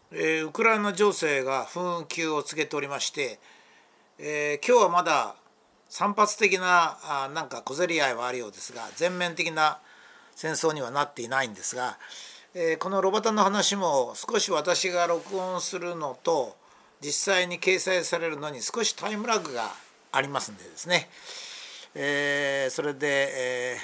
ウクライナ情勢が紛糾を告げておりまして、今日はまだ散発的ななんか小競り合いはあるようですが、全面的な戦争にはなっていないんですが、このロバタンの話も少し私が録音するのと実際に掲載されるのに少しタイムラグがありますんでですね、それで、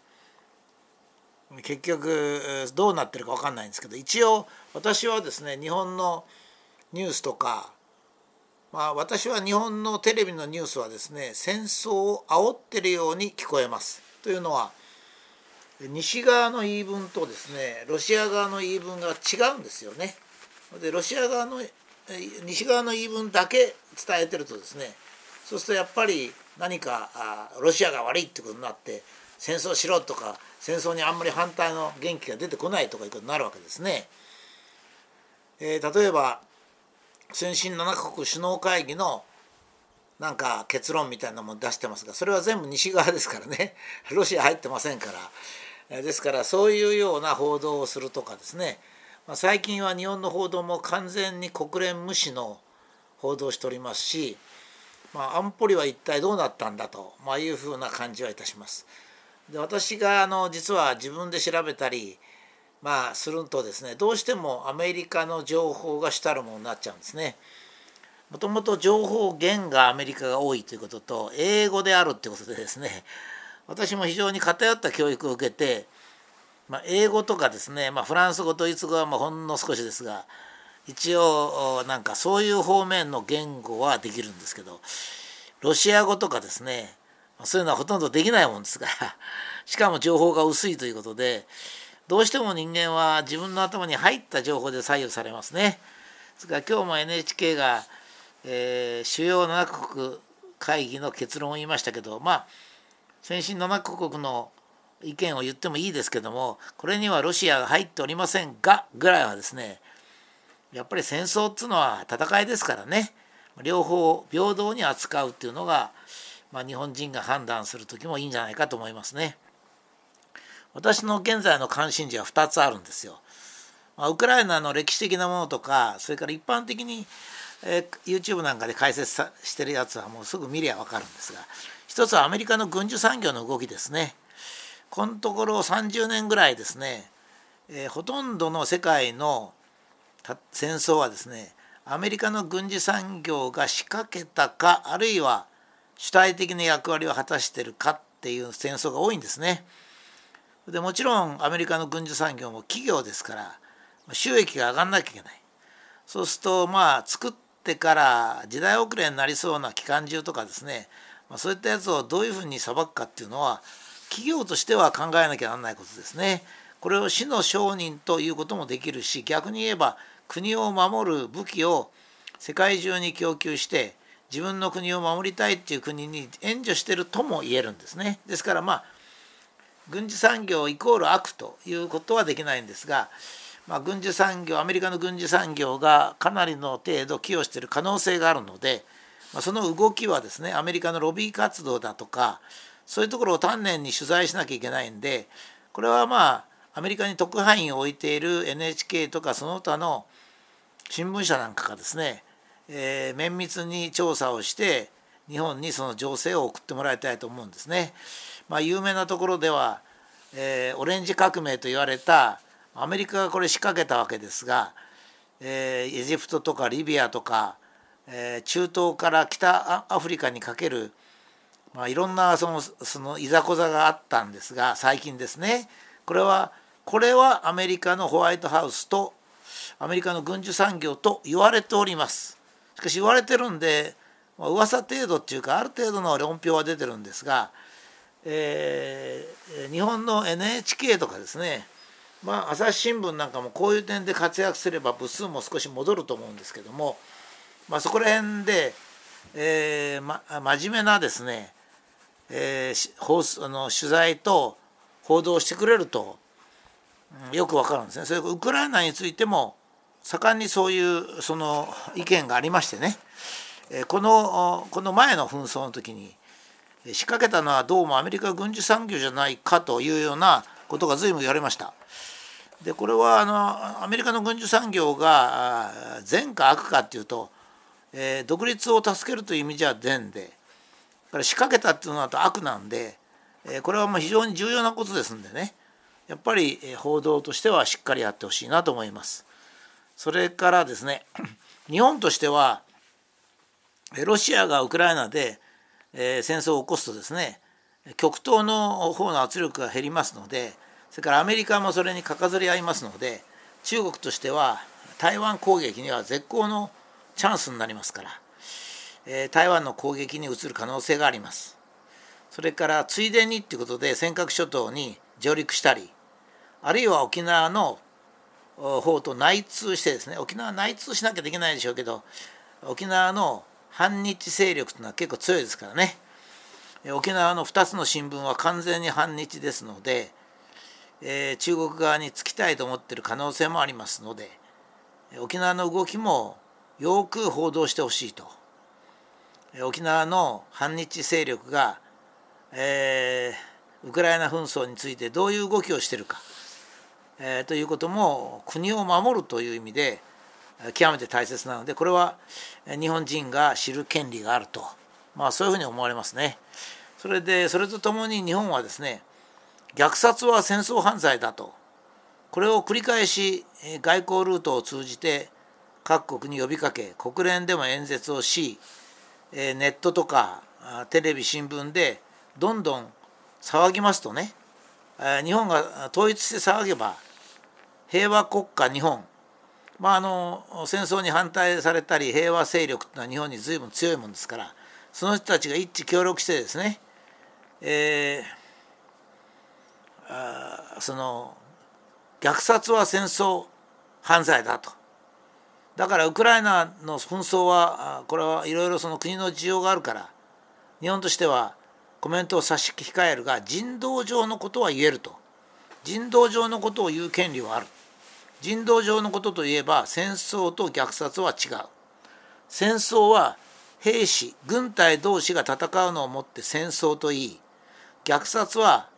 結局どうなってるか分かんないんですけど、一応私はですね、日本のニュースとか、私は日本のテレビのニュースはですね、戦争を煽ってるように聞こえます。というのは、西側の言い分とですね、ロシア側の言い分が違うんですよね。で、西側の言い分だけ伝えてるとですね、そうするとやっぱり何かロシアが悪いってことになって、戦争しろとか戦争にあんまり反対の元気が出てこないとかいうことになるわけですね。例えば先進7カ国首脳会議のなんか結論みたいなもの出してますが、それは全部西側ですからね。ロシア入ってませんから。ですからそういうような報道をするとかですね、最近は日本の報道も完全に国連無視の報道をしておりますし、安保理は一体どうなったんだと、いうふうな感じはいたします。で、私が実は自分で調べたりするとですね、どうしてもアメリカの情報が主たるものになっちゃうんですね。もともと情報源がアメリカが多いということと、英語であるということでですね、私も非常に偏った教育を受けて、英語とかですね、フランス語ドイツ語はほんの少しですが、一応なんかそういう方面の言語はできるんですけど、ロシア語とかですね、そういうのはほとんどできないもんですから、しかも情報が薄いということで、どうしても人間は自分の頭に入った情報で左右されますね。ですから今日も NHK が、主要7カ国会議の結論を言いましたけど、先進7カ国の意見を言ってもいいですけども、これにはロシアが入っておりませんがぐらいはですね、やっぱり戦争っていうのは戦いですからね、両方平等に扱うっていうのが、日本人が判断する時もいいんじゃないかと思いますね。私の現在の関心事は2つあるんですよ。ウクライナの歴史的なものとか、それから一般的に、YouTube なんかで解説してるやつはもうすぐ見りゃ分かるんですが、一つはアメリカの軍需産業の動きですね。このところ30年ぐらいですね、ほとんどの世界の戦争はですね、アメリカの軍事産業が仕掛けたか、あるいは主体的な役割を果たしているかっていう戦争が多いんですね。でもちろんアメリカの軍需産業も企業ですから収益が上がんなきゃいけない。そうすると作ってから時代遅れになりそうな機関銃とかですね、そういったやつをどういうふうに裁くかっていうのは企業としては考えなきゃならないことですね。これを死の商人ということもできるし、逆に言えば国を守る武器を世界中に供給して自分の国を守りたいっていう国に援助してるとも言えるんですね。ですから軍事産業イコール悪ということはできないんですが、軍需産業、アメリカの軍需産業がかなりの程度寄与している可能性があるので、その動きはですね、アメリカのロビー活動だとかそういうところを丹念に取材しなきゃいけないんで、これはアメリカに特派員を置いている NHK とかその他の新聞社なんかがですね、綿密に調査をして日本にその情勢を送ってもらいたいと思うんですね。有名なところでは、オレンジ革命と言われたアメリカがこれ仕掛けたわけですが、エジプトとかリビアとか、中東から北アフリカにかける、いろんなそのいざこざがあったんですが、最近ですね、これはアメリカのホワイトハウスとアメリカの軍需産業と言われております。しかし言われてるんで、噂程度っていうかある程度の論評は出てるんですが、日本の NHK とかですね、朝日新聞なんかもこういう点で活躍すれば部数も少し戻ると思うんですけども、そこら辺で、真面目なですね、取材と報道してくれると、よくわかるんですね。それからウクライナについても盛んにそういうその意見がありましてね、この前の紛争の時に仕掛けたのはどうもアメリカ軍需産業じゃないかというようなことが随分言われました。 でこれはアメリカの軍需産業が善か悪かっていうと、独立を助けるという意味じゃ善で、から仕掛けたっていうのは悪なんで、これはもう非常に重要なことですんでね、やっぱり報道としてはしっかりやってほしいなと思います。それからですね、日本としてはロシアがウクライナで戦争を起こすとですね、極東の方の圧力が減りますので、それからアメリカもそれにかかずり合いますので、中国としては台湾攻撃には絶好のチャンスになりますから、台湾の攻撃に移る可能性があります。それからついでにということで尖閣諸島に上陸したり、あるいは沖縄の方と内通してですね、沖縄内通しなきゃできないでしょうけど、沖縄の反日勢力というのは結構強いですからね。沖縄の2つの新聞は完全に反日ですので、中国側につきたいと思っている可能性もありますので、沖縄の動きもよく報道してほしいと。沖縄の反日勢力が、ウクライナ紛争についてどういう動きをしているか、ということも国を守るという意味で極めて大切なので、これは日本人が知る権利があると、そういうふうに思われますね。それとともに日本はですね、虐殺は戦争犯罪だと、これを繰り返し外交ルートを通じて各国に呼びかけ、国連でも演説をし、ネットとかテレビ新聞でどんどん騒ぎますとね、日本が統一して騒げば平和国家日本、戦争に反対されたり平和勢力というのは日本に随分強いもんですから、その人たちが一致協力してですね、その虐殺は戦争犯罪だと。だからウクライナの紛争はこれはいろいろその国の事情があるから、日本としてはコメントを差し控えるが、人道上のことは言えると。人道上のことを言う権利はある。人道上のことといえば戦争と虐殺は違う。戦争は兵士軍隊同士が戦うのをもって戦争といい、虐殺は、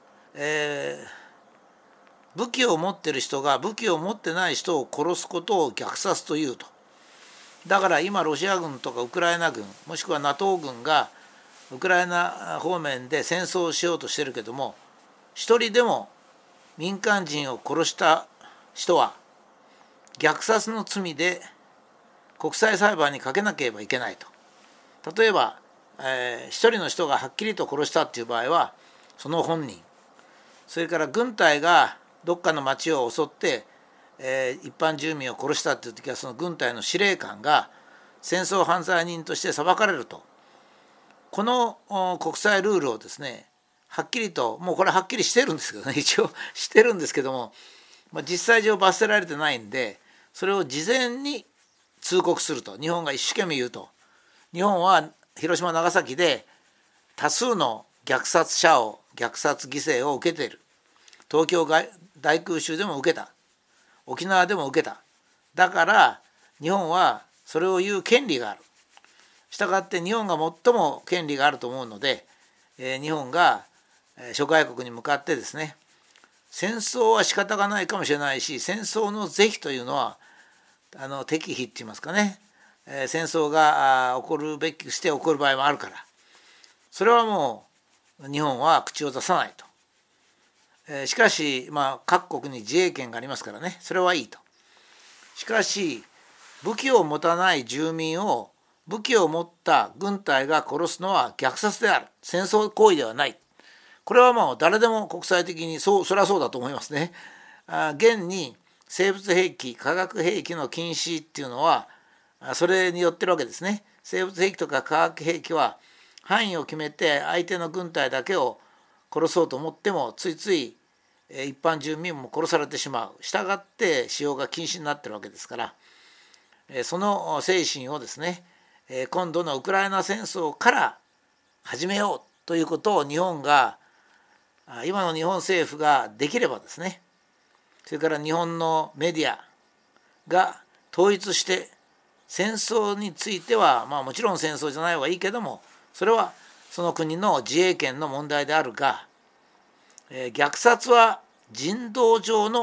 武器を持っている人が武器を持ってない人を殺すことを虐殺というと。だから今ロシア軍とかウクライナ軍、もしくは NATO 軍がウクライナ方面で戦争をしようとしてるけども、一人でも民間人を殺した人は虐殺の罪で国際裁判にかけなければいけないと。例えば、一人の人がはっきりと殺したっていう場合はその本人、それから軍隊がどっかの町を襲って、一般住民を殺したっていう時は、その軍隊の司令官が戦争犯罪人として裁かれると。この国際ルールをですね、はっきりと、もうこれはっきりしてるんですけどね、一応してるんですけども、実際上罰せられてないんで、それを事前に通告すると。日本が一生懸命言うと、日本は広島長崎で多数の虐殺犠牲を受けている。東京大空襲でも受けた、沖縄でも受けた。だから日本はそれを言う権利がある。したがって日本が最も権利があると思うので、日本が諸外国に向かってですね、戦争は仕方がないかもしれないし、戦争の是非というのは適否って言いますかね、戦争が起こるべきして起こる場合もあるから、それはもう日本は口を出さないと。しかし各国に自衛権がありますからね、それはいいと。しかし武器を持たない住民を武器を持った軍隊が殺すのは虐殺である、戦争行為ではない。これはもう誰でも国際的にそりゃそうだと思いますね。現に生物兵器化学兵器の禁止っていうのはそれによってるわけですね。生物兵器とか化学兵器は範囲を決めて相手の軍隊だけを殺そうと思ってもついつい一般住民も殺されてしまう。したがって使用が禁止になってるわけですから、その精神をですね、今度のウクライナ戦争から始めようということを日本が、今の日本政府ができればですね、それから日本のメディアが統一して戦争については、もちろん戦争じゃない方がいいけども、それはその国の自衛権の問題であるが、虐殺は人道上の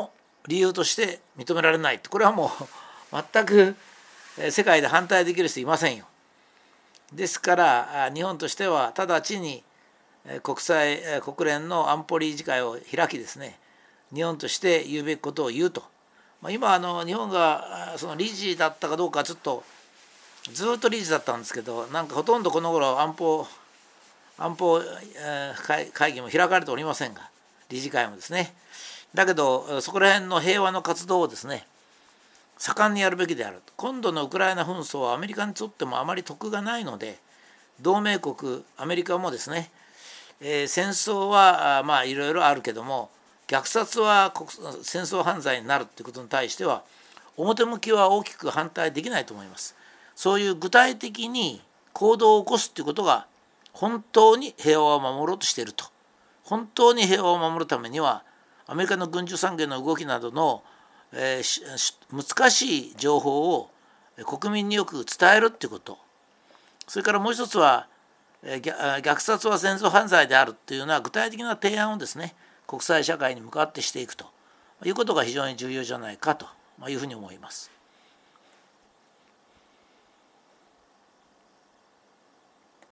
理由として認められない。これはもう全く世界で反対できる人いませんよ。ですから日本としては直ちに国連の安保理事会を開きですね、日本として言うべきことを言うと。今日本がその理事だったかどうかちょっとずっと理事だったんですけど、なんかほとんどこの頃安保会議も開かれておりませんが、理事会もですね。だけどそこら辺の平和の活動をですね盛んにやるべきである。今度のウクライナ紛争はアメリカにとってもあまり得がないので、同盟国アメリカもですね、戦争はいろいろあるけども、虐殺は戦争犯罪になるということに対しては表向きは大きく反対できないと思います。そういう具体的に行動を起こすということが本当に平和を守ろうとしていると。本当に平和を守るためにはアメリカの軍需産業の動きなどの、難しい情報を国民によく伝えるということ、それからもう一つは虐殺は戦争犯罪であるというような具体的な提案をですね国際社会に向かってしていくということが非常に重要じゃないかというふうに思います。